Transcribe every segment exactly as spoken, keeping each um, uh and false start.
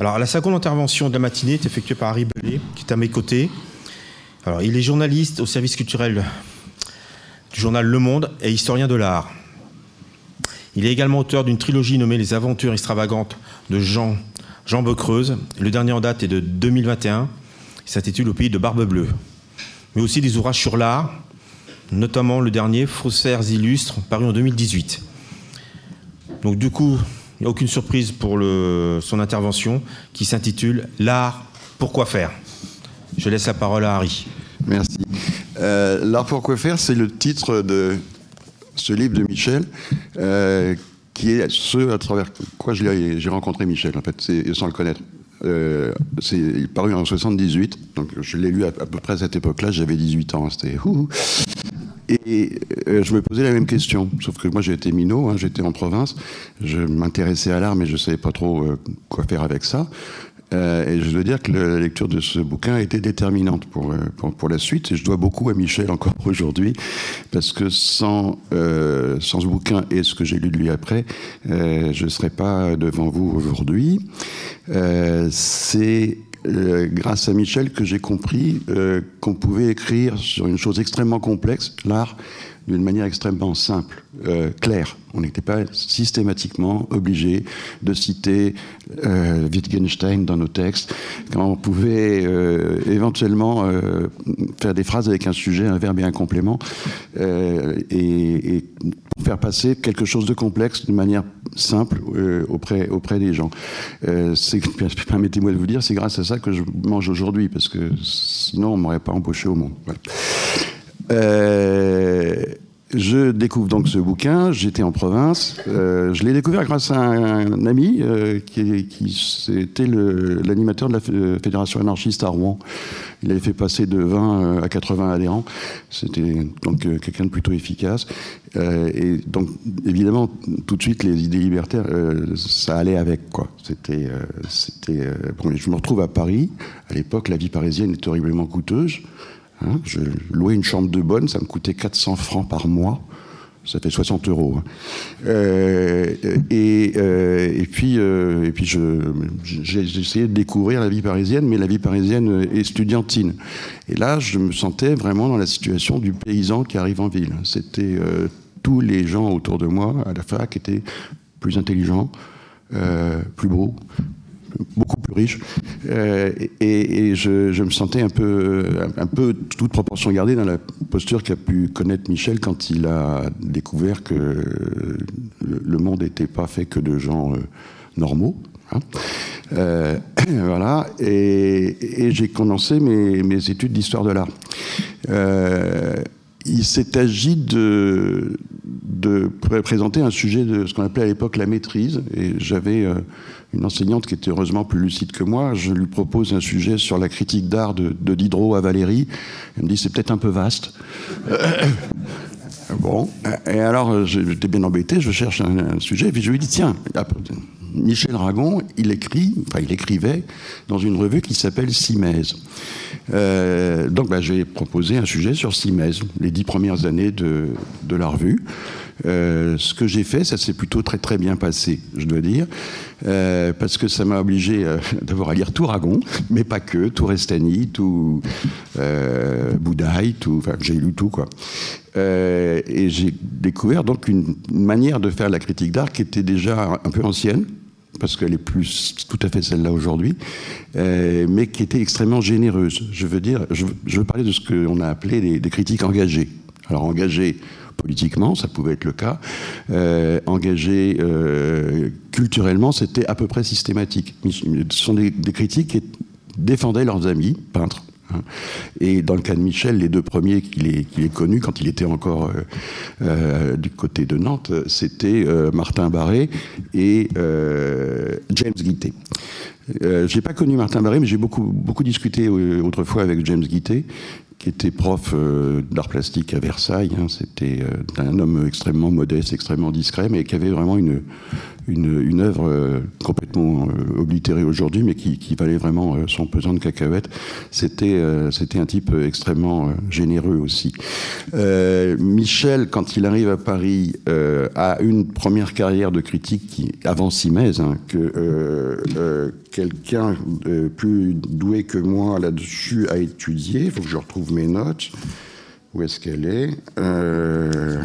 Alors, la seconde intervention de la matinée est effectuée par Harry Bellet, qui est à mes côtés. Alors, il est journaliste au service culturel du journal Le Monde et historien de l'art. Il est également auteur d'une trilogie nommée Les Aventures extravagantes de Jean, Jean Becreuse. Le dernier en date est de deux mille vingt et un. Il s'intitule Au pays de Barbe Bleue. Mais aussi des ouvrages sur l'art, notamment le dernier, Faussaires illustres, paru en deux mille dix-huit. Donc du coup, il n'y a aucune surprise pour le, son intervention qui s'intitule L'art, pourquoi faire ? Je laisse la parole à Harry. Merci. Euh, L'art, pourquoi faire, c'est le titre de ce livre de Michel, euh, qui est ce à travers quoi j'ai rencontré Michel, en fait, sans le connaître. Euh, c'est paru en soixante-dix-huit, donc je l'ai lu à, à peu près à cette époque-là, j'avais dix-huit ans, c'était ouh. Et euh, je me posais la même question, sauf que moi j'étais minot, hein, j'étais en province, je m'intéressais à l'art mais je ne savais pas trop euh, quoi faire avec ça. Euh, et je dois dire que la lecture de ce bouquin a été déterminante pour, pour, pour la suite. Et je dois beaucoup à Michel encore aujourd'hui, parce que sans, euh, sans ce bouquin et ce que j'ai lu de lui après, euh, je ne serais pas devant vous aujourd'hui. Euh, c'est euh, grâce à Michel que j'ai compris euh, qu'on pouvait écrire sur une chose extrêmement complexe, l'art, d'une manière extrêmement simple, euh, claire. On n'était pas systématiquement obligé de citer euh, Wittgenstein dans nos textes, quand on pouvait euh, éventuellement euh, faire des phrases avec un sujet, un verbe et un complément, euh, et, et pour faire passer quelque chose de complexe de manière simple euh, auprès, auprès des gens. Euh, permettez-moi de vous dire, c'est grâce à ça que je mange aujourd'hui, parce que sinon on ne m'aurait pas embauché au monde. Voilà. Euh, je découvre donc ce bouquin, j'étais en province, euh, je l'ai découvert grâce à un, un ami euh, qui, qui était l'animateur de la Fédération anarchiste à Rouen. Il avait fait passer de vingt à quatre-vingts adhérents, c'était donc euh, quelqu'un de plutôt efficace. Euh, et donc évidemment tout de suite les idées libertaires, euh, ça allait avec quoi. C'était, euh, c'était, euh, bon, je me retrouve à Paris, à l'époque la vie parisienne est horriblement coûteuse. Hein, je louais une chambre de bonne, ça me coûtait quatre cents francs par mois, ça fait soixante euros. Hein. Euh, et, euh, et puis, euh, et puis je, j'ai essayé de découvrir la vie parisienne, mais la vie parisienne estudiantine. Et là, je me sentais vraiment dans la situation du paysan qui arrive en ville. C'était euh, tous les gens autour de moi à la fac étaient plus intelligents, euh, plus beaux, beaucoup plus riche, euh, et, et je, je me sentais un peu, un peu toute proportion gardée dans la posture qu'a pu connaître Michel quand il a découvert que le, le monde n'était pas fait que de gens euh, normaux. Hein. Euh, voilà, et, et j'ai commencé mes, mes études d'histoire de l'art. Euh, il s'est agi de, de présenter un sujet de ce qu'on appelait à l'époque la maîtrise, et j'avais euh, une enseignante qui était heureusement plus lucide que moi. Je lui propose un sujet sur la critique d'art de, de Diderot à Valéry. Elle me dit c'est peut-être un peu vaste. Bon, et alors j'étais bien embêté, je cherche un, un sujet, et puis je lui dis tiens, Michel Ragon, il écrit, enfin il écrivait dans une revue qui s'appelle Simèse. Euh, donc bah, j'ai proposé un sujet sur Simèse, les dix premières années de, de la revue. Euh, ce que j'ai fait, ça s'est plutôt très très bien passé, je dois dire, euh, parce que ça m'a obligé euh, d'abord à lire tout Ragon, mais pas que, tout Restani, tout euh, Boudaille, tout, enfin j'ai lu tout quoi. Euh, et j'ai découvert donc une, une manière de faire la critique d'art qui était déjà un peu ancienne, parce qu'elle est plus tout à fait celle-là aujourd'hui, euh, mais qui était extrêmement généreuse. Je veux dire, je, je veux parler de ce qu'on a appelé des, des critiques engagées. Alors engagées politiquement, ça pouvait être le cas. Euh, engagées euh, culturellement, c'était à peu près systématique. Ce sont des, des critiques qui défendaient leurs amis, peintres. Et dans le cas de Michel, les deux premiers qu'il ait, qu'il ait connus quand il était encore euh, euh, du côté de Nantes, c'était euh, Martin Barré et euh, James Guittet. Euh, j'ai pas connu Martin Barré, mais j'ai beaucoup, beaucoup discuté euh, autrefois avec James Guittet, qui était prof euh, d'art plastique à Versailles. Hein. C'était euh, un homme extrêmement modeste, extrêmement discret, mais qui avait vraiment une, une, une œuvre euh, complètement euh, oblitérée aujourd'hui, mais qui, qui valait vraiment euh, son pesant de cacahuètes. C'était euh, c'était un type extrêmement euh, généreux aussi. Euh, Michel, quand il arrive à Paris, euh, a une première carrière de critique qui, avant Simèse, hein, que euh, euh, quelqu'un de plus doué que moi là-dessus a étudié. Il faut que je retrouve mes notes. Où est-ce qu'elle est, euh...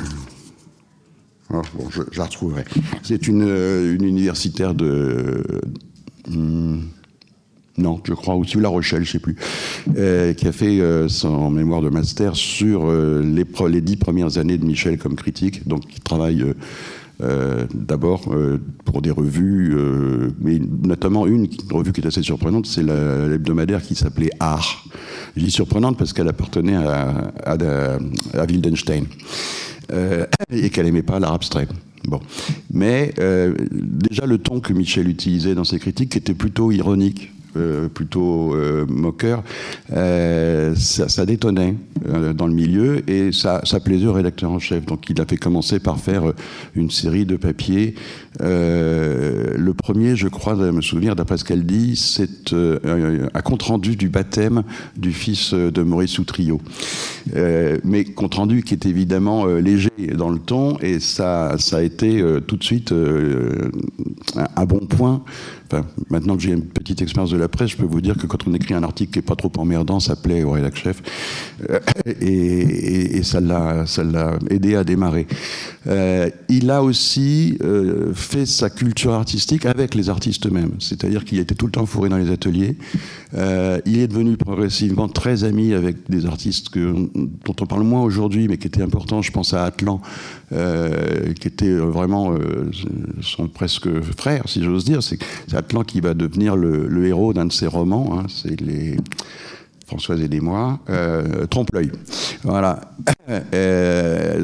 oh, bon, je, je la retrouverai. C'est une, une universitaire de... Hum, non, je crois, aussi La Rochelle, je ne sais plus, euh, qui a fait euh, son mémoire de master sur euh, les, les dix premières années de Michel comme critique, donc qui travaille... Euh, Euh, d'abord euh, pour des revues, euh, mais notamment une, une revue qui est assez surprenante, c'est la, l'hebdomadaire qui s'appelait Art. Je dis surprenante parce qu'elle appartenait à, à, à Wildenstein euh, et qu'elle n'aimait pas l'art abstrait. Bon. Mais euh, déjà le ton que Michel utilisait dans ses critiques était plutôt ironique. Euh, plutôt euh, moqueur, euh, ça, ça détonnait euh, dans le milieu et ça, ça plaisait au rédacteur en chef. Donc il a fait commencer par faire une série de papiers. Euh, le premier, je crois, de me souvenir, d'après ce qu'elle dit, c'est euh, un compte-rendu du baptême du fils de Maurice Soutrio. Euh, mais compte-rendu qui est évidemment euh, léger dans le ton et ça, ça a été euh, tout de suite euh, un, un bon point. Enfin, maintenant que j'ai une petite expérience de la presse, je peux vous dire que quand on écrit un article qui n'est pas trop emmerdant, ça plaît au rédac chef. Euh, et, et, et ça l'a, ça l'a aidé à démarrer. Euh, il a aussi euh, fait sa culture artistique avec les artistes eux-mêmes. C'est-à-dire qu'il était tout le temps fourré dans les ateliers. Euh, il est devenu progressivement très ami avec des artistes que, dont on parle moins aujourd'hui, mais qui étaient importants. Je pense à Atlan, euh, qui était vraiment euh, son presque frère, si j'ose dire. C'est, c'est Atlan qui va devenir le, le héros d'un de ses romans. Hein, c'est les Françoise aidez-moi, euh, Trompe-l'œil. Voilà. Euh,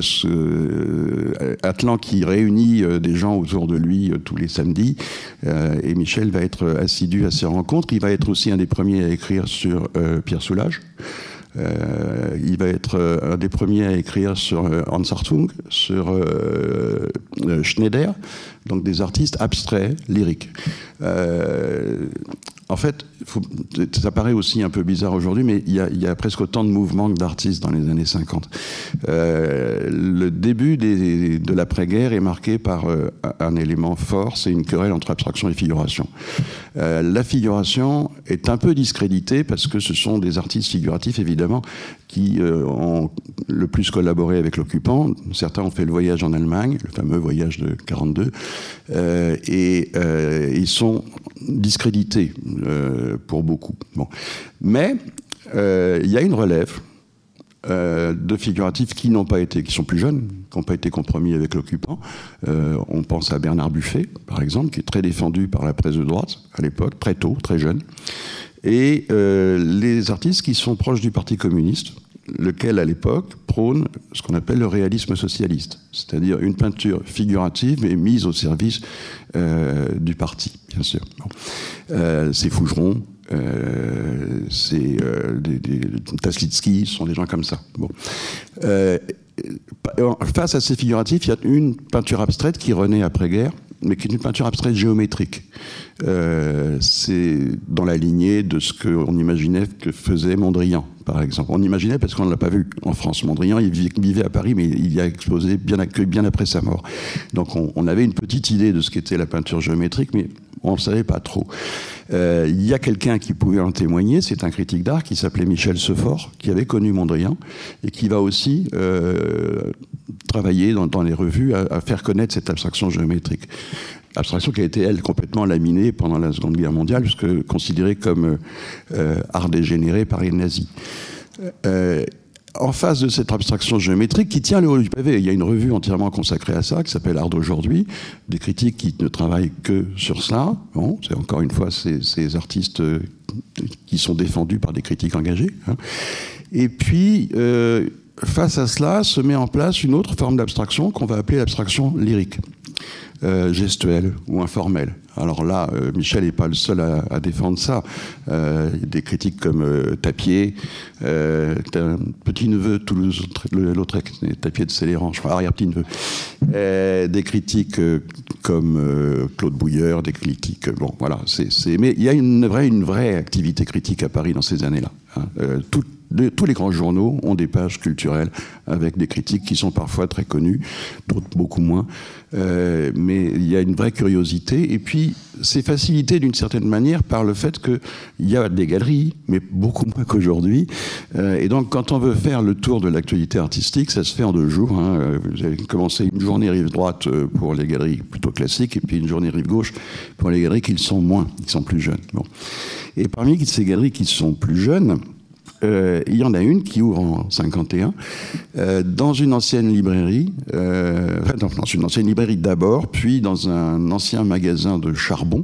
ce, Atlan qui réunit euh, des gens autour de lui euh, tous les samedis. Euh, et Michel va être assidu à ces rencontres. Il va être aussi un des premiers à écrire sur euh, Pierre Soulages. Euh, il va être euh, un des premiers à écrire sur euh, Hans Hartung, sur euh, euh, Schneider, donc des artistes abstraits, lyriques. Euh, en fait, faut, ça paraît aussi un peu bizarre aujourd'hui, mais il y a, il y a presque autant de mouvements que d'artistes dans les années cinquante. Euh, le début des, de l'après-guerre est marqué par euh, un élément fort, c'est une querelle entre abstraction et figuration. Euh, la figuration est un peu discréditée parce que ce sont des artistes figuratifs, évidemment, qui euh, ont le plus collaboré avec l'occupant. Certains ont fait le voyage en Allemagne, le fameux voyage de quarante-deux, euh, et euh, ils sont discrédités euh, pour beaucoup. Bon. Mais euh, il y a une relève euh, de figuratifs qui n'ont pas été, qui sont plus jeunes, qui n'ont pas été compromis avec l'occupant. Euh, on pense à Bernard Buffet, par exemple, qui est très défendu par la presse de droite à l'époque, très tôt, très jeune. Et euh, les artistes qui sont proches du Parti communiste, lequel à l'époque prône ce qu'on appelle le réalisme socialiste, c'est-à-dire une peinture figurative mais mise au service euh, du parti, bien sûr. Bon. Euh, c'est Fougeron, euh, c'est euh, des, des, Taslitsky, ce sont des gens comme ça. Bon. Euh, face à ces figuratifs, il y a une peinture abstraite qui renaît après-guerre, mais qui est une peinture abstraite géométrique. Euh, c'est dans la lignée de ce qu'on imaginait que faisait Mondrian, par exemple. On imaginait parce qu'on ne l'a pas vu en France. Mondrian, il vivait à Paris, mais il y a exposé bien, bien après sa mort. Donc on, on avait une petite idée de ce qu'était la peinture géométrique, mais on ne savait pas trop. Euh, il y a quelqu'un qui pouvait en témoigner, c'est un critique d'art qui s'appelait Michel Sefort, qui avait connu Mondrian, et qui va aussi euh, travailler dans, dans les revues à, à faire connaître cette abstraction géométrique. Abstraction qui a été, elle, complètement laminée pendant la Seconde Guerre mondiale, puisque considérée comme euh, art dégénéré par les nazis. Euh, en face de cette abstraction géométrique qui tient le haut du pavé, il y a une revue entièrement consacrée à ça, qui s'appelle Art d'aujourd'hui, des critiques qui ne travaillent que sur cela. Bon, c'est encore une fois ces, ces artistes euh, qui sont défendus par des critiques engagés. Hein. Et puis, euh, face à cela, se met en place une autre forme d'abstraction qu'on va appeler l'abstraction lyrique. euh, gestuelle ou informelle. Alors là, euh, Michel n'est pas le seul à, à défendre ça. Euh, il y a des critiques comme euh, Tapier, euh, un petit-neveu de Toulouse-Lautrec, Tapier de Céléran, je crois, arrière-petit-neveu. Euh, des critiques euh, comme euh, Claude Bouilleur, des critiques... Bon, voilà, c'est, c'est, mais il y a une vraie, une vraie activité critique à Paris dans ces années-là. Hein. Euh, tout, de, tous les grands journaux ont des pages culturelles avec des critiques qui sont parfois très connues, d'autres beaucoup moins. Euh, mais il y a une vraie curiosité. Et puis, c'est facilité d'une certaine manière par le fait qu'il y a des galeries, mais beaucoup moins qu'aujourd'hui. Euh, et donc, quand on veut faire le tour de l'actualité artistique, ça se fait en deux jours. Hein. Vous avez commencé une journée rive droite pour les galeries plutôt classiques, et puis une journée rive gauche pour les galeries qui le sont moins, qui sont plus jeunes. Bon. Et parmi ces galeries qui sont plus jeunes, Euh, il y en a une qui ouvre en cinquante et un euh, dans une ancienne librairie, euh, enfin, dans une ancienne librairie d'abord, puis dans un ancien magasin de charbon.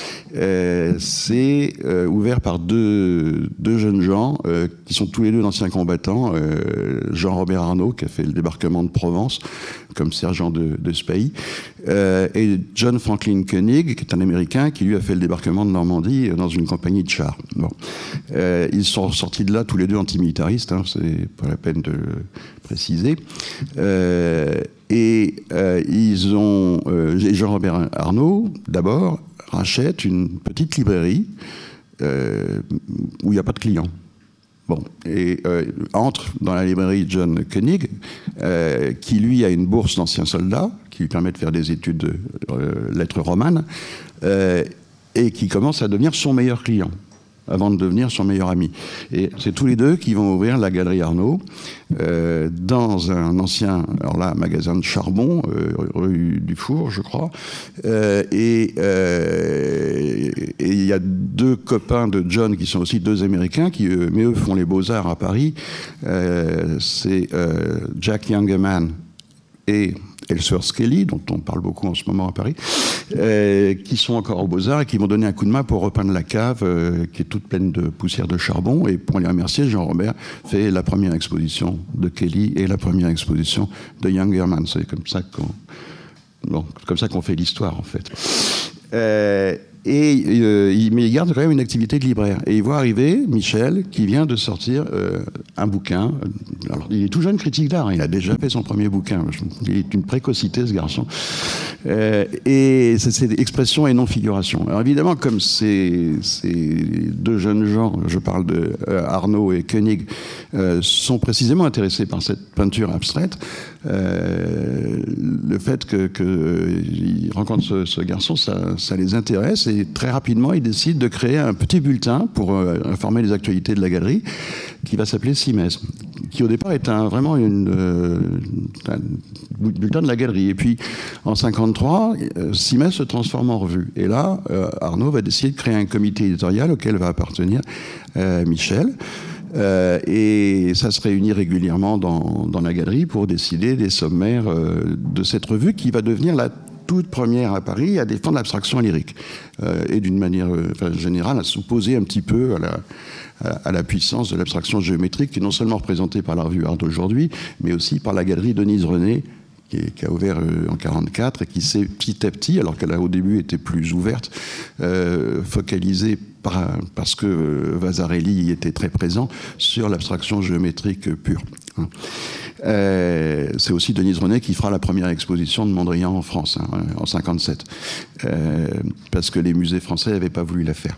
Euh, c'est euh, ouvert par deux, deux jeunes gens euh, qui sont tous les deux d'anciens combattants. Euh, Jean-Robert Arnaud, qui a fait le débarquement de Provence comme sergent de, de ce pays, euh, et John Franklin Koenig, qui est un Américain, qui lui a fait le débarquement de Normandie dans une compagnie de chars. Bon. Euh, ils sont sortis de là tous les deux antimilitaristes, hein, c'est pas la peine de le préciser. Euh, et euh, ils ont, euh, Jean-Robert Arnaud, d'abord, rachète une petite librairie euh, où il n'y a pas de clients. Bon, et euh, entre dans la librairie John Koenig, euh, qui lui a une bourse d'ancien soldat, qui lui permet de faire des études de euh, lettres romanes, euh, et qui commence à devenir son meilleur client, avant de devenir son meilleur ami. Et c'est tous les deux qui vont ouvrir la Galerie Arnaud, euh, dans un ancien, alors là, magasin de charbon, euh, rue du Four, je crois. Euh, et euh, et il y a deux copains de John qui sont aussi deux Américains, qui, euh, mais eux font les beaux-arts à Paris. Euh, c'est euh, Jack Youngerman et Ellsworth Kelly, dont on parle beaucoup en ce moment à Paris, euh, qui sont encore aux Beaux-Arts et qui vont donner un coup de main pour repeindre la cave, euh, qui est toute pleine de poussière de charbon. Et pour les remercier, Jean-Robert fait la première exposition de Kelly et la première exposition de Youngerman. C'est comme ça qu'on, bon, comme ça qu'on fait l'histoire, en fait. Euh, Et euh, il, mais il garde quand même une activité de libraire. Et il voit arriver Michel, qui vient de sortir euh, un bouquin. Alors, il est tout jeune critique d'art, hein, il a déjà fait son premier bouquin. Il est une précocité, ce garçon. Euh, et c'est, c'est expression et non figuration. Alors évidemment, comme ces, ces deux jeunes gens, je parle de euh, Arnaud et Koenig, euh, sont précisément intéressés par cette peinture abstraite, euh, le fait qu'ils que, euh, rencontrent ce, ce garçon, ça, ça les intéresse. Et très rapidement, ils décident de créer un petit bulletin pour euh, informer les actualités de la galerie, qui va s'appeler Simès, qui au départ est un, vraiment une, euh, un bulletin de la galerie. Et puis, en cinquante-trois, euh, Simès se transforme en revue. Et là, euh, Arnaud va décider de créer un comité éditorial auquel va appartenir euh, Michel. Euh, et ça se réunit régulièrement dans, dans la galerie pour décider des sommaires euh, de cette revue qui va devenir la toute première à Paris à défendre l'abstraction lyrique euh, et d'une manière euh, enfin, générale à s'opposer un petit peu à la, à, à la puissance de l'abstraction géométrique qui est non seulement représentée par la revue Art d'aujourd'hui, mais aussi par la galerie Denise René qui, est, qui a ouvert euh, en quarante-quatre et qui s'est petit à petit, alors qu'elle a au début été plus ouverte, euh, focalisée par, parce que euh, Vasarely y était très présent sur l'abstraction géométrique pure. Hein. Euh, c'est aussi Denise René qui fera la première exposition de Mondrian en France, hein, en cinquante-sept, euh, parce que les musées français n'avaient pas voulu la faire.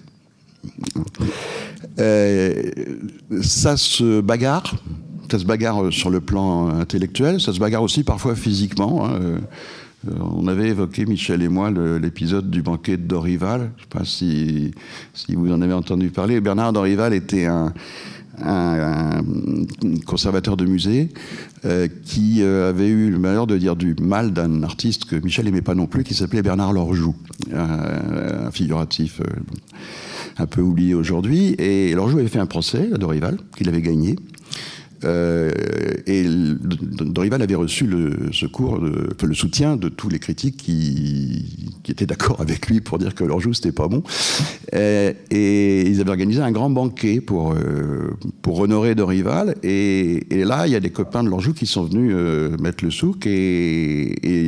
Euh, ça se bagarre, ça se bagarre sur le plan intellectuel, ça se bagarre aussi parfois physiquement. Hein. Euh, on avait évoqué, Michel et moi, le, l'épisode du banquet de Dorival. Je ne sais pas si, si vous en avez entendu parler. Bernard Dorival était un... Un, un conservateur de musée euh, qui euh, avait eu le malheur de dire du mal d'un artiste que Michel n'aimait pas non plus, qui s'appelait Bernard Lorjou, un, un figuratif euh, un peu oublié aujourd'hui. Et Lorjou avait fait un procès à Dorival, qu'il avait gagné. Euh, et Dorival avait reçu le secours, de, le soutien de tous les critiques qui, qui étaient d'accord avec lui pour dire que Lorjou c'était pas bon. Et, et ils avaient organisé un grand banquet pour euh, pour honorer Dorival. Et, et là, il y a des copains de Lorjou qui sont venus euh, mettre le souk et, et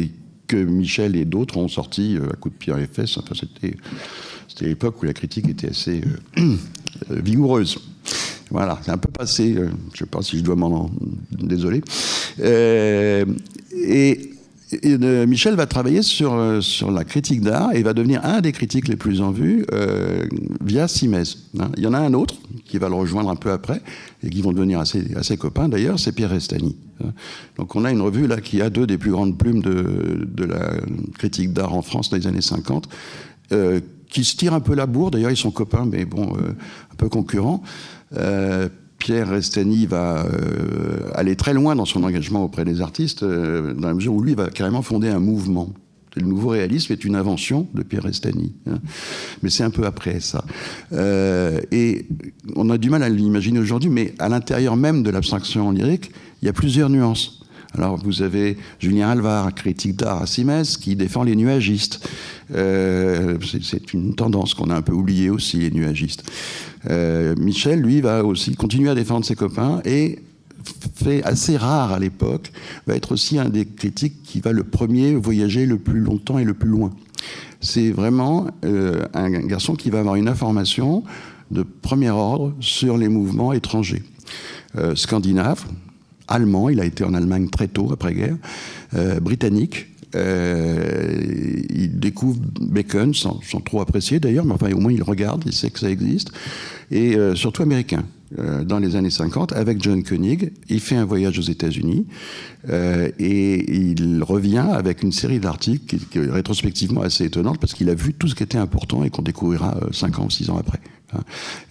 que Michel et d'autres ont sorti à coups de pied en fesses. Enfin, c'était, c'était l'époque où la critique était assez euh, vigoureuse. Voilà, c'est un peu passé. Euh, je ne sais pas si je dois m'en... Désolé. Euh, et... Et euh, Michel va travailler sur, euh, sur la critique d'art et va devenir un des critiques les plus en vue euh, via Simez. Hein. Il y en a un autre qui va le rejoindre un peu après et qui vont devenir assez, assez copains d'ailleurs, c'est Pierre Restany. Hein. Donc on a une revue là qui a deux des plus grandes plumes de, de la critique d'art en France dans les années cinquante, euh, qui se tirent un peu la bourre. D'ailleurs ils sont copains mais bon, euh, un peu concurrents. Euh, Pierre Restany va euh, aller très loin dans son engagement auprès des artistes, euh, dans la mesure où lui va carrément fonder un mouvement. Le nouveau réalisme est une invention de Pierre Restany, hein. Mais c'est un peu après ça. Euh, et on a du mal à l'imaginer aujourd'hui, mais à l'intérieur même de l'abstraction lyrique, il y a plusieurs nuances. Alors vous avez Julien Alvar, critique d'art à Simez, qui défend les nuagistes. Euh, c'est, c'est une tendance qu'on a un peu oubliée aussi, les nuagistes. Euh, Michel, lui, va aussi continuer à défendre ses copains et fait assez rare à l'époque, va être aussi un des critiques qui va le premier voyager le plus longtemps et le plus loin. C'est vraiment euh, un garçon qui va avoir une information de premier ordre sur les mouvements étrangers. Euh, scandinaves, allemand, il a été en Allemagne très tôt, après-guerre, euh, britannique. Euh, il découvre Bacon, sans, sans trop apprécier d'ailleurs, mais enfin au moins il regarde, il sait que ça existe, et euh, surtout américain. Euh, dans les années cinquante, avec John Koenig, il fait un voyage aux États-Unis euh, et il revient avec une série d'articles qui, qui est rétrospectivement assez étonnante parce qu'il a vu tout ce qui était important et qu'on découvrira euh, cinq ans ou six ans après. Hein.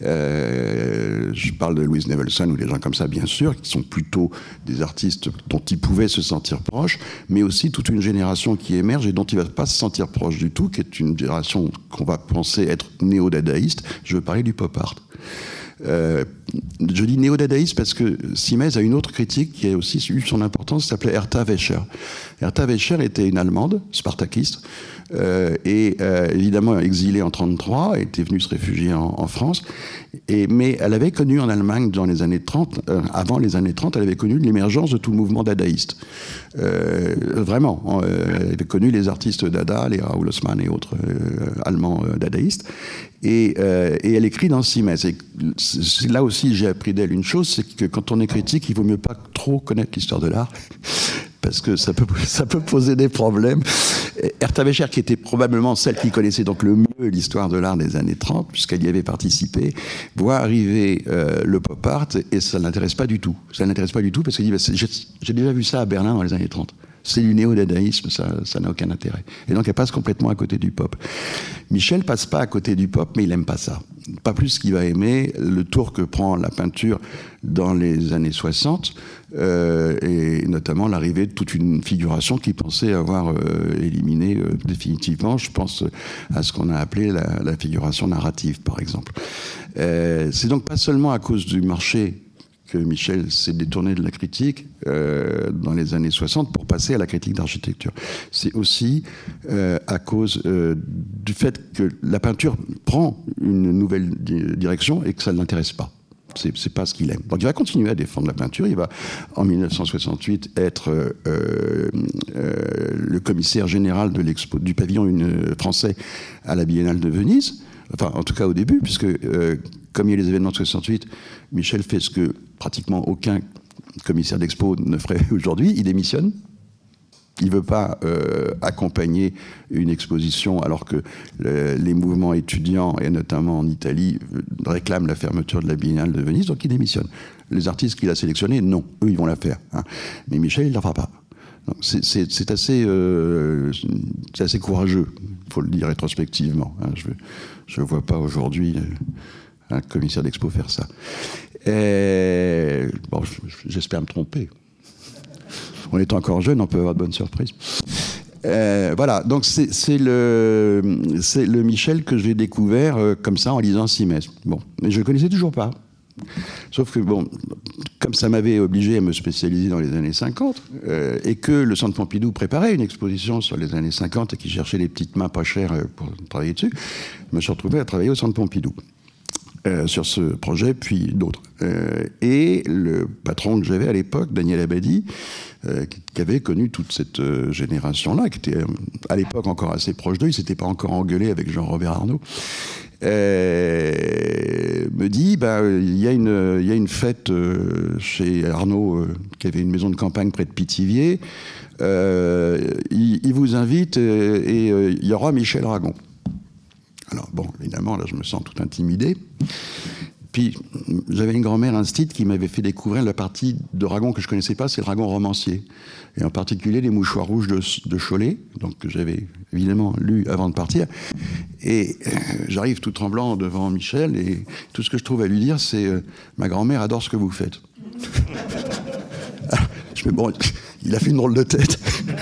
Euh, je parle de Louise Nevelson ou des gens comme ça, bien sûr, qui sont plutôt des artistes dont il pouvait se sentir proche, mais aussi toute une génération qui émerge et dont il ne va pas se sentir proche du tout, qui est une génération qu'on va penser être néo-dadaïste. Je veux parler du pop art. Euh, je dis néo-dadaïste parce que Simez a une autre critique qui a aussi eu son importance, qui s'appelait Hertha Wäscher. Hertha Wäscher était une Allemande, spartakiste, euh, et euh, évidemment exilée en trente-trois, était venue se réfugier en, en France, et, mais elle avait connu en Allemagne dans les années trente, euh, avant les années trente, elle avait connu l'émergence de tout le mouvement dadaïste. Euh, vraiment, euh, elle avait connu les artistes dada, les Raoul Haussmann et autres euh, allemands euh, dadaïstes, et, euh, et elle écrit dans Simez. Et c'est là aussi j'ai appris d'elle une chose, c'est que quand on est critique, il vaut mieux pas trop connaître l'histoire de l'art, parce que ça peut, ça peut poser des problèmes. Hertha Wäscher, qui était probablement celle qui connaissait donc le mieux l'histoire de l'art des années trente, puisqu'elle y avait participé, voit arriver euh, le pop art et ça ne l'intéresse pas du tout. Ça ne l'intéresse pas du tout parce qu'elle dit bah, j'ai, j'ai déjà vu ça à Berlin dans les années trente. C'est du néo-dadaïsme, ça, ça n'a aucun intérêt. Et donc elle passe complètement à côté du pop. Michel passe pas à côté du pop, mais il aime pas ça. Pas plus qu'il va aimer le tour que prend la peinture dans les années soixante, euh, et notamment l'arrivée de toute une figuration qui pensait avoir euh, éliminé euh, définitivement. Je pense à ce qu'on a appelé la, la figuration narrative, par exemple. Euh, c'est donc pas seulement à cause du marché que Michel s'est détourné de la critique euh, dans les années soixante pour passer à la critique d'architecture. C'est aussi euh, à cause euh, du fait que la peinture prend une nouvelle di- direction et que ça ne l'intéresse pas. C'est, c'est pas ce qu'il aime. Donc il va continuer à défendre la peinture. Il va, en dix-neuf cent soixante-huit, être euh, euh, le commissaire général de l'expo, du pavillon une, français à la Biennale de Venise. Enfin, en tout cas au début, puisque euh, comme il y a les événements de soixante-huit, Michel fait ce que pratiquement aucun commissaire d'expo ne ferait aujourd'hui, il démissionne. Il ne veut pas euh, accompagner une exposition alors que le, les mouvements étudiants, et notamment en Italie, réclament la fermeture de la Biennale de Venise, donc il démissionne. Les artistes qu'il a sélectionnés, non, eux, ils vont la faire. Hein. Mais Michel, il ne la fera pas. Donc, c'est, c'est, c'est, assez, euh, c'est assez courageux, il faut le dire rétrospectivement. Hein. Je ne vois pas aujourd'hui un commissaire d'expo faire ça. Et, bon, j'espère me tromper. On est encore jeune, on peut avoir de bonnes surprises. Euh, voilà, donc c'est, c'est, le, c'est le Michel que j'ai découvert euh, comme ça en lisant Simez. Bon, mais je ne le connaissais toujours pas. Sauf que, bon, comme ça m'avait obligé à me spécialiser dans les années cinquante, euh, et que le Centre Pompidou préparait une exposition sur les années cinquante et qui cherchait les petites mains pas chères pour travailler dessus, je me suis retrouvé à travailler au Centre Pompidou euh, sur ce projet, puis d'autres. Euh, et le patron que j'avais à l'époque, Daniel Abadi, euh, qui, qui avait connu toute cette euh, génération-là, qui était euh, à l'époque encore assez proche d'eux, il ne s'était pas encore engueulé avec Jean-Robert Arnaud, euh, me dit, bah, il y a une, il y a une fête euh, chez Arnaud, euh, qui avait une maison de campagne près de Pithiviers, euh, il, il vous invite euh, et euh, il y aura Michel Aragon. Alors bon, évidemment, là je me sens tout intimidé. Puis j'avais une grand-mère instite qui m'avait fait découvrir la partie de Ragon que je ne connaissais pas, c'est le Ragon romancier. Et en particulier les Mouchoirs rouges de, de Cholet, donc que j'avais évidemment lu avant de partir. Et euh, j'arrive tout tremblant devant Michel et tout ce que je trouve à lui dire, c'est euh, « Ma grand-mère adore ce que vous faites. » Je fais « Bon, il a fait une drôle de tête. »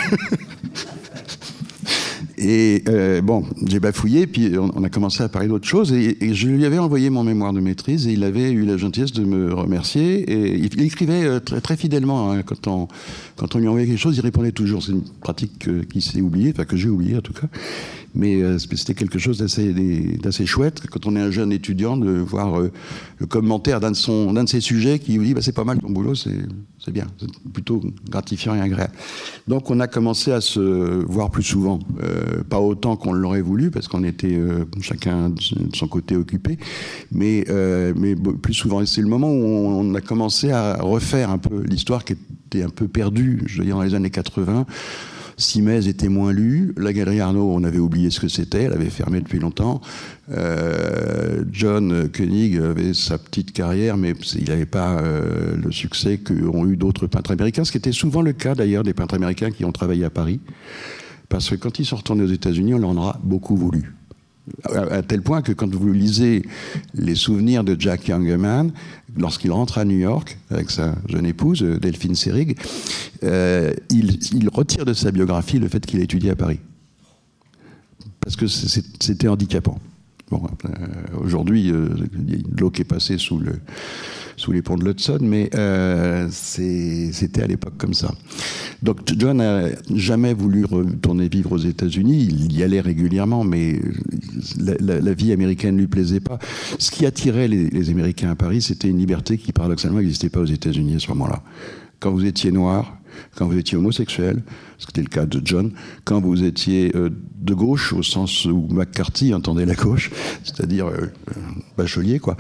Et euh, bon, j'ai bafouillé, puis on, on a commencé à parler d'autre chose, et, et je lui avais envoyé mon mémoire de maîtrise, et il avait eu la gentillesse de me remercier, et il, il écrivait euh, très, très fidèlement, hein, quand, on, quand on lui envoyait quelque chose, il répondait toujours. C'est une pratique euh, qui s'est oubliée, enfin que j'ai oubliée en tout cas, mais euh, c'était quelque chose d'assez, d'assez chouette, quand on est un jeune étudiant, de voir euh, le commentaire d'un de, son, d'un de ses sujets qui vous dit bah, « c'est pas mal ton boulot, c'est, c'est bien, c'est plutôt gratifiant et agréable ». Donc on a commencé à se voir plus souvent, euh, pas autant qu'on l'aurait voulu, parce qu'on était euh, chacun de son côté occupé, mais, euh, mais plus souvent. Et c'est le moment où on a commencé à refaire un peu l'histoire qui était un peu perdue, je veux dire, dans les années quatre-vingts. Simez était moins lu. La Galerie Arnaud, on avait oublié ce que c'était, elle avait fermé depuis longtemps. Euh, John Koenig avait sa petite carrière, mais il n'avait pas euh, le succès qu'ont eu d'autres peintres américains, ce qui était souvent le cas d'ailleurs des peintres américains qui ont travaillé à Paris. Parce que quand ils sont retournés aux États-Unis, on leur en a beaucoup voulu. À, à tel point que quand vous lisez les souvenirs de Jack Youngerman, lorsqu'il rentre à New York avec sa jeune épouse, Delphine Seyrig, euh, il, il retire de sa biographie le fait qu'il a étudié à Paris. Parce que c'était handicapant. Bon, euh, aujourd'hui, euh, il y a de l'eau qui est passée sous, le, sous les ponts de l'Hudson, mais euh, c'était à l'époque comme ça. Donc John n'a jamais voulu retourner vivre aux États-Unis. Il y allait régulièrement, mais la, la, la vie américaine ne lui plaisait pas. Ce qui attirait les, les Américains à Paris, c'était une liberté qui, paradoxalement, n'existait pas aux États-Unis à ce moment-là. Quand vous étiez noir, quand vous étiez homosexuel, ce qui était le cas de John, quand vous étiez euh, de gauche, au sens où McCarthy entendait la gauche, c'est-à-dire euh, bachelier, quoi.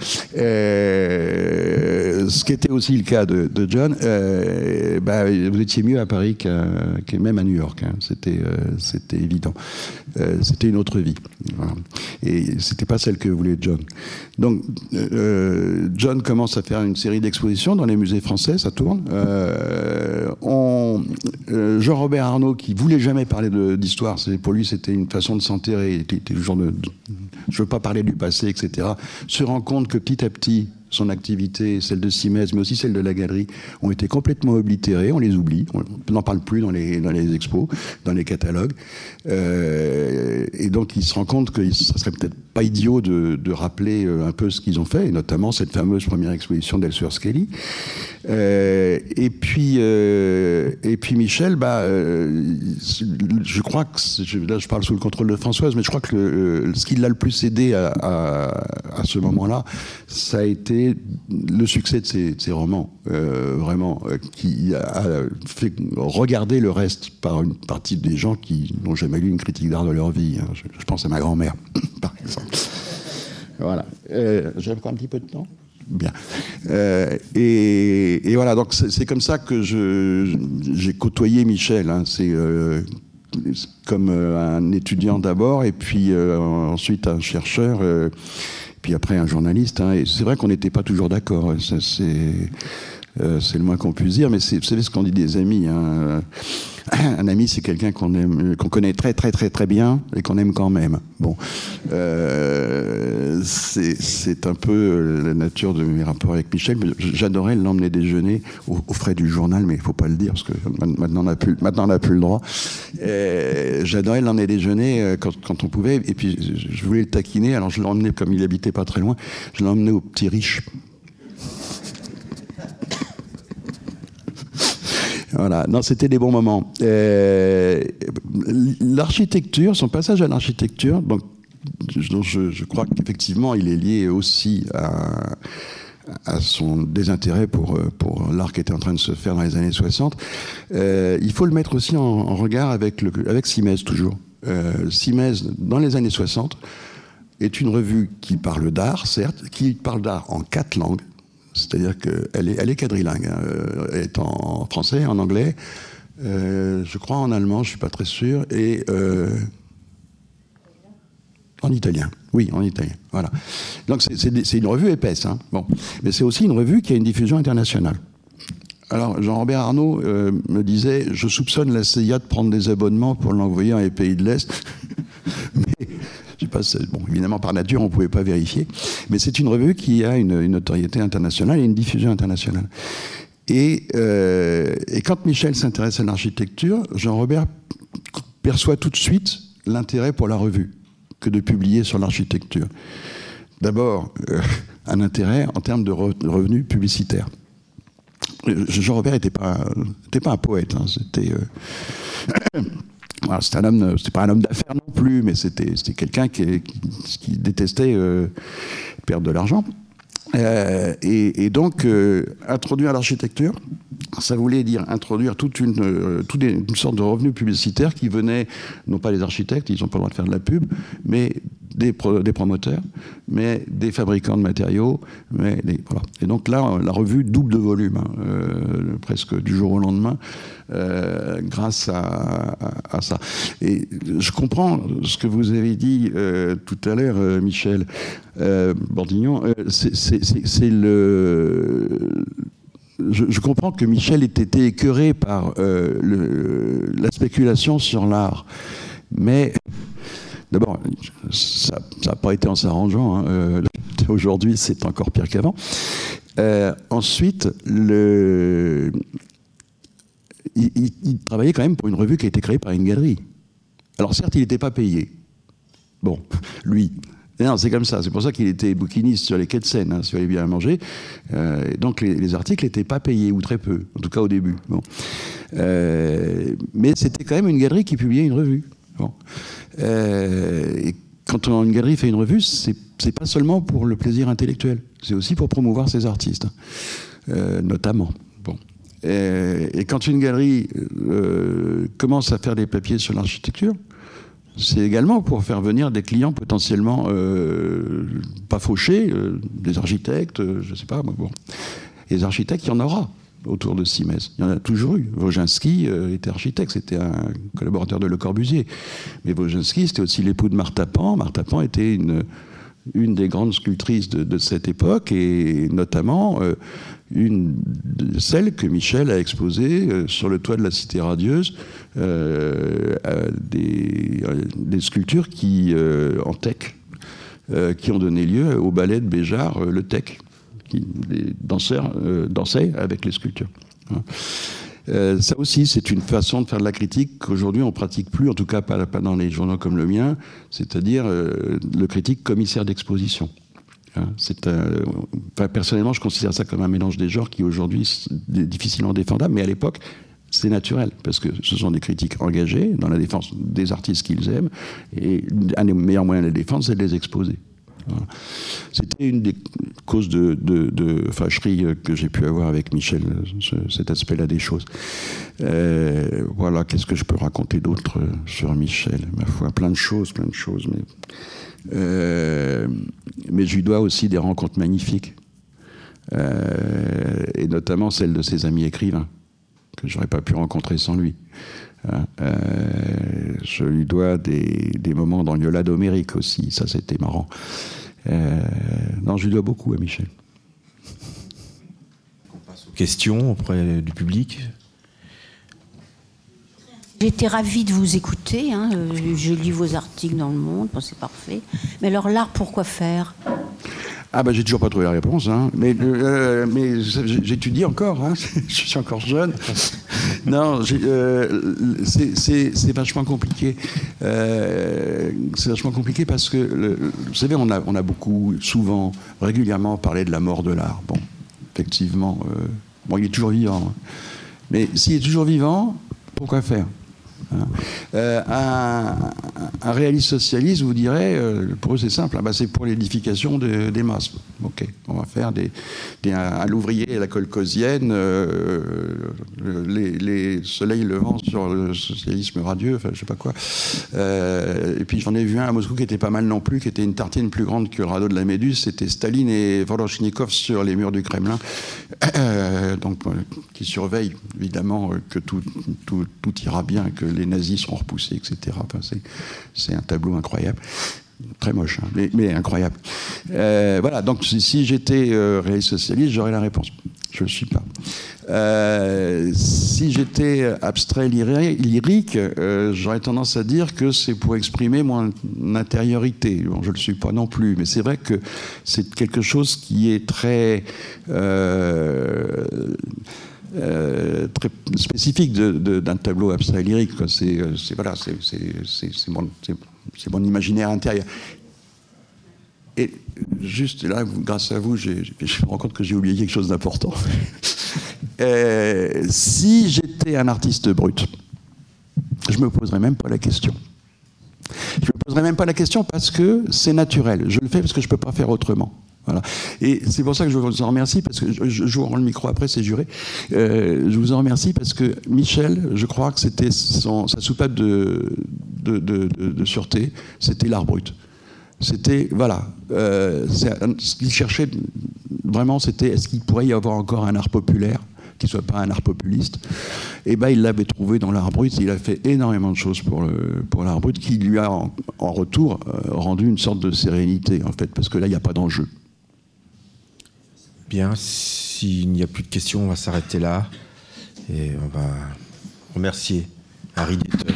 Euh, ce qui était aussi le cas de, de John, euh, bah, vous étiez mieux à Paris qu'à, qu'à même à New York. Hein. C'était, euh, c'était évident. Euh, c'était une autre vie. Voilà. Et c'était pas celle que voulait John. Donc, euh, John commence à faire une série d'expositions dans les musées français, ça tourne. Euh, on, euh, Jean-Robert Arnaud, qui voulait jamais parler de, d'histoire, c'est, pour lui c'était une façon de s'enterrer, il était, était le genre de, de je veux pas parler du passé, et cetera, se rend compte que petit à petit, son activité, celle de Simez, mais aussi celle de la galerie, ont été complètement oblitérées, on les oublie, on n'en parle plus dans les, dans les expos, dans les catalogues, euh, et donc il se rend compte que ça serait peut-être pas idiot de, de rappeler un peu ce qu'ils ont fait, et notamment cette fameuse première exposition d'Elsuers Kelly. Euh, et puis, euh, et puis Michel, bah, euh, je crois que, je, là je parle sous le contrôle de Françoise, mais je crois que le, ce qui l'a le plus aidé à, à, à ce moment-là, ça a été le succès de ses, de ses romans, euh, vraiment, euh, qui a fait regarder le reste par une partie des gens qui n'ont jamais lu une critique d'art de leur vie. Hein. Je, je pense à ma grand-mère, par exemple. Voilà. Euh, J'ai encore un petit peu de temps ? Bien. Euh, et, et voilà, donc c'est comme ça que je, j'ai côtoyé Michel. Hein. C'est euh, comme euh, un étudiant d'abord, et puis euh, ensuite un chercheur, euh, puis après un journaliste. Hein. Et c'est vrai qu'on n'était pas toujours d'accord. C'est, c'est, euh, c'est le moins qu'on puisse dire, mais c'est, vous savez ce qu'on dit des amis. Hein. Un ami, c'est quelqu'un qu'on aime, qu'on connaît très très très très bien et qu'on aime quand même. Bon, euh, c'est, c'est un peu la nature de mes rapports avec Michel. J'adorais l'emmener déjeuner aux, aux frais du journal, mais il faut pas le dire parce que maintenant on n'a plus, maintenant on n'a plus le droit. Et j'adorais l'emmener déjeuner quand, quand on pouvait. Et puis je voulais le taquiner, alors je l'emmenais, comme il habitait pas très loin, je l'emmenais au Petit Riche. Voilà, non, c'était des bons moments. Euh, l'architecture, son passage à l'architecture, donc je, je crois qu'effectivement il est lié aussi à, à son désintérêt pour, pour l'art qui était en train de se faire dans les années soixante. Euh, il faut le mettre aussi en, en regard avec, le, avec Simèse, toujours. Euh, Simèse, dans les années soixante, est une revue qui parle d'art, certes, qui parle d'art en quatre langues, c'est-à-dire qu'elle est, elle est quadrilingue, hein. Elle est en français, en anglais, euh, je crois en allemand, je ne suis pas très sûr, et euh, en italien. Oui, en italien, voilà. Donc c'est une revue épaisse, hein. Bon. Mais c'est aussi une revue qui a une diffusion internationale. Alors, Jean-Robert Arnault euh, me disait « Je soupçonne la C I A de prendre des abonnements pour l'envoyer dans les pays de l'Est. » Mais, je sais pas, bon, évidemment, par nature, on ne pouvait pas vérifier. Mais c'est une revue qui a une, une notoriété internationale et une diffusion internationale. Et, euh, et quand Michel s'intéresse à l'architecture, Jean-Robert perçoit tout de suite l'intérêt pour la revue que de publier sur l'architecture. D'abord, euh, un intérêt en termes de, re de revenus publicitaires. Jean-Robert n'était pas, pas un poète, hein, c'était euh, voilà, un homme, c'était pas un homme d'affaires non plus, mais c'était quelqu'un qui, qui, qui détestait euh, perdre de l'argent. Euh, et, et donc, euh, introduire l'architecture, ça voulait dire introduire toute une, euh, toute une sorte de revenu publicitaire qui venait, non pas des architectes, ils n'ont pas le droit de faire de la pub, mais des, pro, des promoteurs, mais des fabricants de matériaux. Mais des, voilà. Et donc là, la revue double de volume, hein, euh, presque du jour au lendemain, euh, grâce à, à, à ça. Et je comprends ce que vous avez dit euh, tout à l'heure, euh, Michel euh, Bordignon, euh, c'est le... Je, je comprends que Michel ait été écœuré par euh, le, la spéculation sur l'art, mais d'abord, ça n'a pas été en s'arrangeant. Hein. Euh, Aujourd'hui, c'est encore pire qu'avant. Euh, ensuite, le... il, il, il travaillait quand même pour une revue qui a été créée par une galerie. Alors certes, il n'était pas payé. Bon, lui... Non, c'est comme ça. C'est pour ça qu'il était bouquiniste sur les quais de Seine, hein, si vous allez bien à manger. Euh, donc les, les articles n'étaient pas payés, ou très peu, en tout cas au début. Bon. Euh, mais c'était quand même une galerie qui publiait une revue. Bon. Euh, et quand on, une galerie fait une revue, c'est pas seulement pour le plaisir intellectuel, c'est aussi pour promouvoir ses artistes, euh, notamment. Bon. Et, et quand une galerie euh, commence à faire des papiers sur l'architecture, c'est également pour faire venir des clients potentiellement euh, pas fauchés, euh, des architectes, euh, je ne sais pas, moi, bon. Et les architectes, il y en aura autour de Simèse. Il y en a toujours eu. Wozinski euh, était architecte, c'était un collaborateur de Le Corbusier. Mais Wozinski, c'était aussi l'époux de Martha Pan. Martha Pan était une, une des grandes sculptrices de, de cette époque, et notamment euh, une de celles que Michel a exposées euh, sur le toit de la Cité Radieuse, euh, des, des sculptures qui, euh, en teck, euh, qui ont donné lieu au ballet de Béjart, euh, le teck, qui les danseurs euh, dansaient avec les sculptures. Hein. Euh, ça aussi, c'est une façon de faire de la critique qu'aujourd'hui on ne pratique plus, en tout cas pas, pas dans les journaux comme le mien, c'est-à-dire euh, le critique commissaire d'exposition. Hein, c'est un, enfin, personnellement, je considère ça comme un mélange des genres qui aujourd'hui est difficilement défendable, mais à l'époque, c'est naturel, parce que ce sont des critiques engagés dans la défense des artistes qu'ils aiment, et un des meilleurs moyens de les défendre, c'est de les exposer. Voilà. C'était une des causes de, de, de fâcherie que j'ai pu avoir avec Michel, ce, cet aspect-là des choses. Euh, voilà, qu'est-ce que je peux raconter d'autre sur Michel? Ma foi, plein de choses, plein de choses, mais... Euh, mais je lui dois aussi des rencontres magnifiques, euh, et notamment celle de ses amis écrivains, que j'aurais pas pu rencontrer sans lui. Euh, je lui dois des, des moments dans Yola d'Homérique aussi, ça c'était marrant. Euh, non, je lui dois beaucoup à Michel. On passe aux questions auprès du public. J'étais ravie de vous écouter, hein. Je lis vos articles dans Le Monde, bon, c'est parfait. Mais alors l'art, pourquoi faire? Ah ben, j'ai toujours pas trouvé la réponse, hein. mais, euh, mais j'étudie encore, hein. Je suis encore jeune. Non, euh, c'est vachement compliqué. Euh, c'est vachement compliqué parce que, le, vous savez, on a, on a beaucoup, souvent, régulièrement parlé de la mort de l'art. Bon, effectivement, euh, bon, il est toujours vivant. Hein. Mais s'il est toujours vivant, pourquoi faire? Hein. Euh, un, un réaliste socialiste vous dirait, euh, pour eux c'est simple, hein, bah, c'est pour l'édification de, des masses. Ok, on va faire des, des, un, à l'ouvrier et la colcosienne, euh, les, les soleils levant sur le socialisme radieux, enfin je sais pas quoi. Euh, et puis j'en ai vu un à Moscou qui était pas mal non plus, qui était une tartine plus grande que le radeau de la Méduse, c'était Staline et Voroshnikov sur les murs du Kremlin, euh, donc, euh, qui surveillent évidemment euh, que tout, tout, tout ira bien, que les nazis seront repoussés, et cetera. Enfin, c'est, c'est un tableau incroyable. Très moche, hein, mais, mais incroyable. Euh, voilà, donc si, si j'étais euh, réaliste socialiste, j'aurais la réponse. Je ne le suis pas. Euh, si j'étais abstrait lyrique, euh, j'aurais tendance à dire que c'est pour exprimer mon intériorité. Bon, je ne le suis pas non plus, mais c'est vrai que c'est quelque chose qui est très... Euh, Euh, très spécifique de, de, d'un tableau abstrait lyrique. Quoi. C'est, c'est, voilà, c'est, c'est, c'est, c'est, mon, c'est, c'est mon imaginaire intérieur. Et juste là, grâce à vous, j'ai, je me rends compte que j'ai oublié quelque chose d'important. euh, si j'étais un artiste brut, je ne me poserais même pas la question. Je ne me poserais même pas la question parce que c'est naturel. Je le fais parce que je ne peux pas faire autrement. Voilà. Et c'est pour ça que je vous en remercie, parce que je, je vous rends le micro après, c'est juré. Euh, je vous en remercie parce que Michel, je crois que c'était son, sa soupape de, de, de, de, de sûreté, c'était l'art brut. C'était, voilà, euh, c'est, ce qu'il cherchait vraiment, c'était est-ce qu'il pourrait y avoir encore un art populaire qui ne soit pas un art populiste. Et ben il l'avait trouvé dans l'art brut. Il a fait énormément de choses pour, le, pour l'art brut qui lui a en, en retour euh, rendu une sorte de sérénité, en fait, parce que là, il n'y a pas d'enjeu. Bien, s'il n'y a plus de questions, on va s'arrêter là. Et on va remercier Harry d'être